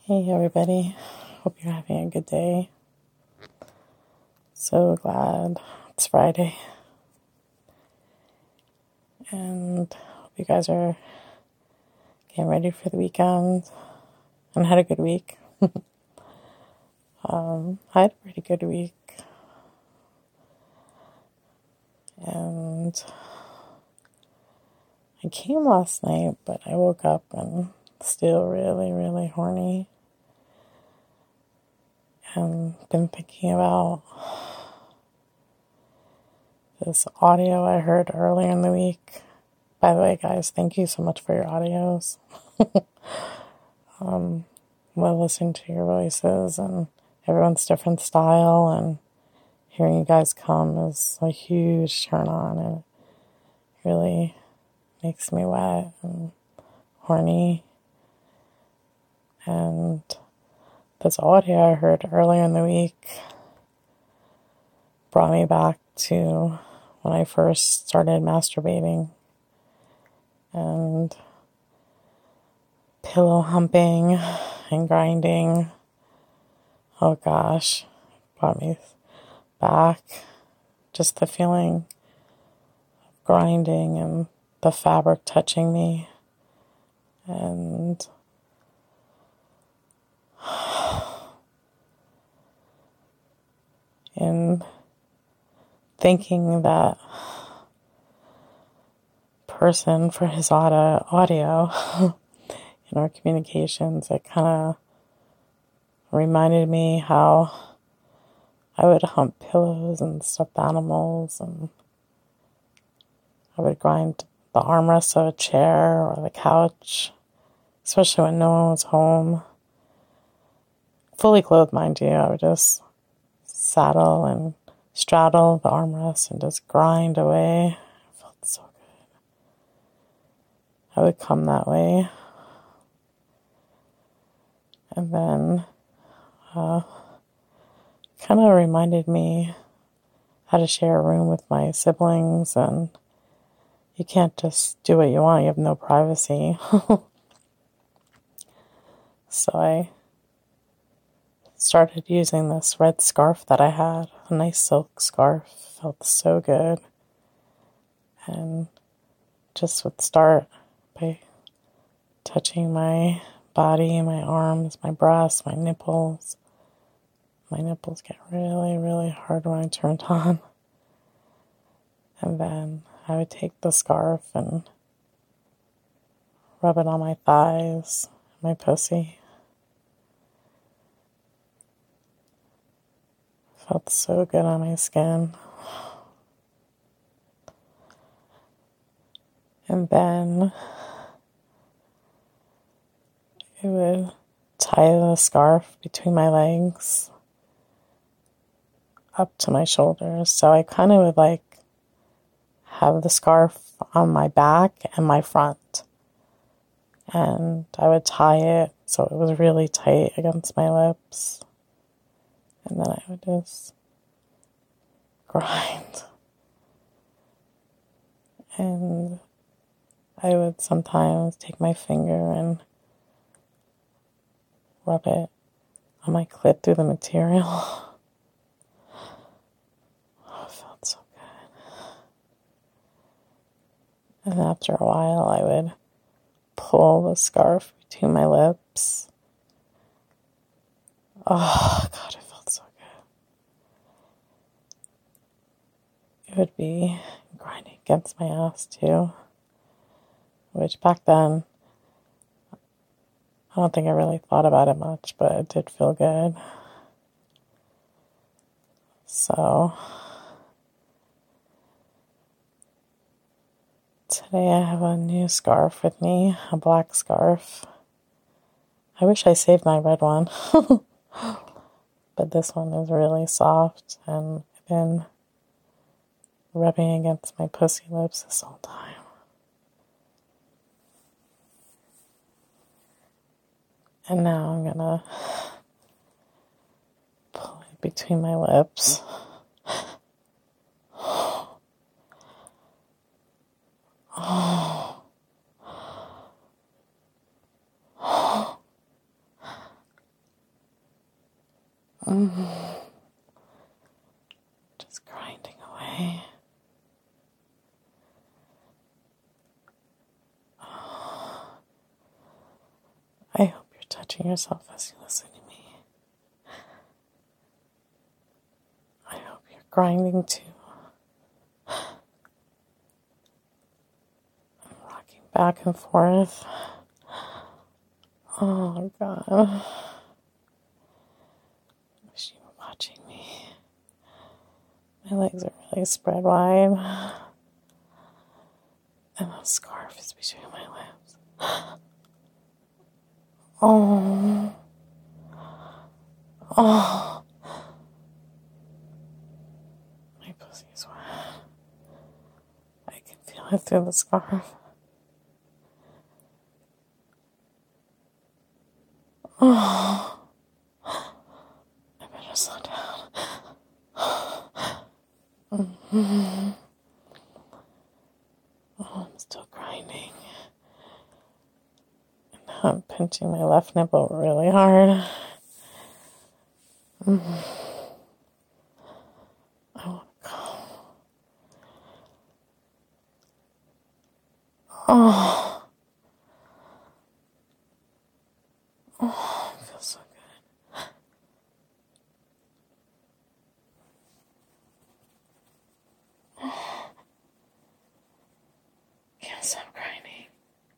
Hey everybody, hope you're having a good day. So glad it's Friday and hope you guys are getting ready for the weekend and had a good week. I had a pretty good week and I came last night, but I woke up and still really, really horny and been thinking about this audio I heard earlier in the week. By the way, guys, thank you so much for your audios. Love listening to your voices and everyone's different style, and hearing you guys come is a huge turn on, and it really makes me wet and horny. And this audio I heard earlier in the week brought me back to when I first started masturbating and pillow humping and grinding. Oh gosh, brought me back. Just the feeling of grinding and the fabric touching me. And in thanking that person for his audio in our communications, it kind of reminded me how I would hump pillows and stuffed animals, and I would grind the armrest of a chair or the couch, especially when no one was home. Fully clothed, mind you. I would just saddle and straddle the armrest and just grind away. It felt so good. I would come that way. And then kind of reminded me how to share a room with my siblings, and you can't just do what you want. You have no privacy. So I started using this red scarf that I had, a nice silk scarf. Felt so good. And just would start by touching my body, my arms, my breasts, my nipples. My nipples get really, really hard when I turned on. And then I would take the scarf and rub it on my thighs, my pussy. Felt so good on my skin. And then I would tie the scarf between my legs up to my shoulders. So I kind of would have the scarf on my back and my front. And I would tie it so it was really tight against my lips. And then I would just grind. And I would sometimes take my finger and rub it on my clit through the material. Oh, it felt so good. And after a while, I would pull the scarf between my lips. Oh, God, it felt so good. It would be grinding against my ass, too. Which back then, I don't think I really thought about it much, but it did feel good. So today I have a new scarf with me, a black scarf. I wish I saved my red one, but this one is really soft, and I've been rubbing against my pussy lips this whole time. And now I'm gonna pull it between my lips. Just grinding away. I hope you're touching yourself as you listen to me. I hope you're grinding too. I'm rocking back and forth. Oh, God. I wish you were watching me. My legs are really spread wide. And the scarf is between my lips. Oh. Oh. My pussy is wet. I can feel it through the scarf. Oh. I better slow down. Oh, I'm still grinding. And now I'm pinching my left nipple really hard. I want to go. Oh. Oh, it feels so good. Can't stop grinding.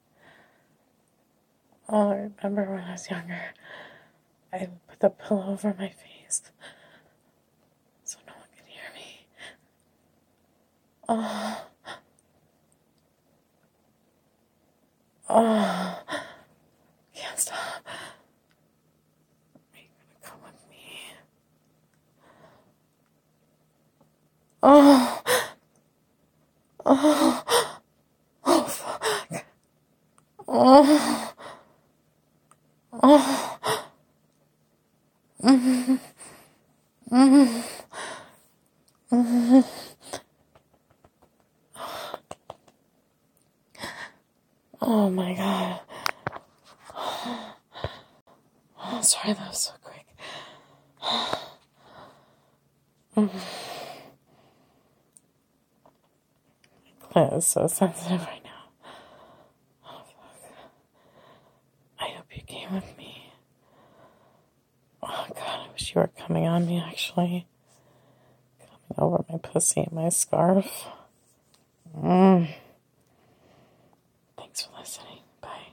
Oh, I remember when I was younger, I would put the pillow over my face so no one could hear me. Oh. Oh. Can't stop. Are you gonna come with me? Oh. Oh. Oh, fuck. Oh. Oh. Oh my God. Oh, sorry, that was so quick. That is so sensitive right now. Oh, fuck. I hope you came with me. Oh, God, I wish you were coming on me, actually. Coming over my pussy and my scarf. Thanks for listening. Bye.